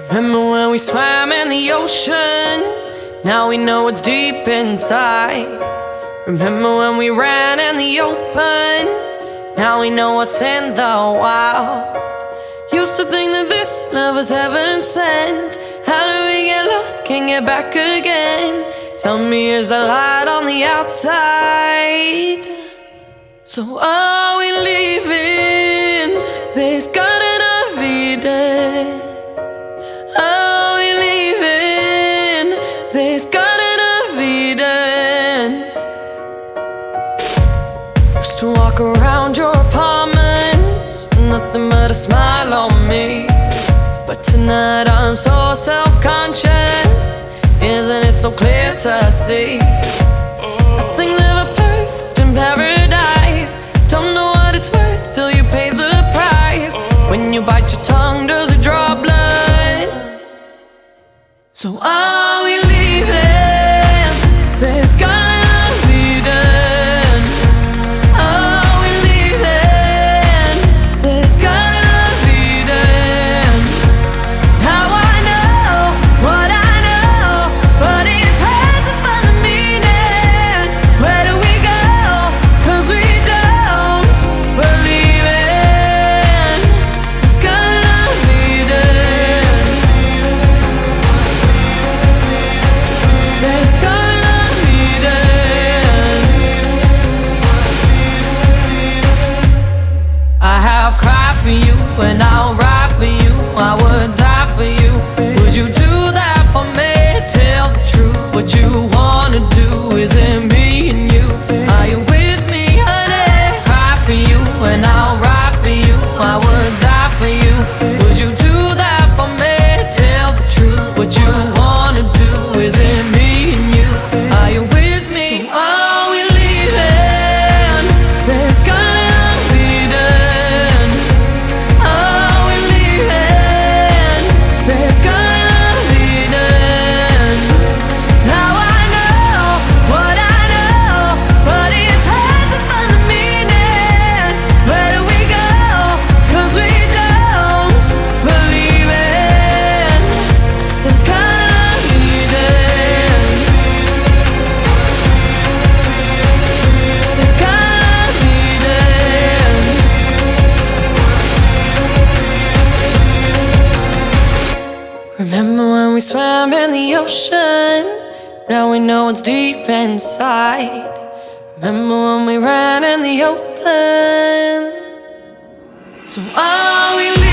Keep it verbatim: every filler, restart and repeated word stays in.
Remember when we swam in the ocean? Now we know what's deep inside. Remember when we ran in the open? Now we know what's in the wild. Used to think that this love was heaven sent. How do we get lost, can't get back again? Tell me, is the light on the outside? So are we leaving this Garden of Eden? Are we leaving this Garden of Eden? Used to walk around your apartment, nothing but a smile on me. But tonight I'm so self-conscious, isn't it so clear to see? Nothing's ever perfect in paradise. Don't know what it's worth till you pay the price. When you bite your tongue, does it draw blood? So are we leaving this Garden of Eden? Are we leaving this Garden of Eden? Now I know what I know, but it's hard to find the meaning. Where do we go? 'Cause we don't believe in this Garden of Eden. This Garden of Eden. I have cried for you and I'll ride for you. I would die for you. Would you do that for me? Tell the truth. What you wanna do is it me and you? Are you with me, honey? Cry for you and I'll ride for you. I would die for you. Would you do that for me? Tell the truth. What you wanna do is it me and you? Are you with me? So are we leaving this Garden of Eden? Are we leaving this Garden of Eden? Now I know what I know, but it's hard to find the meaning. Where do we go? 'Cause we don't believe in this Garden of Eden. This Garden of Eden. Remember when we swam in the ocean? Now we know what's deep inside. Remember when we ran in the open? So are we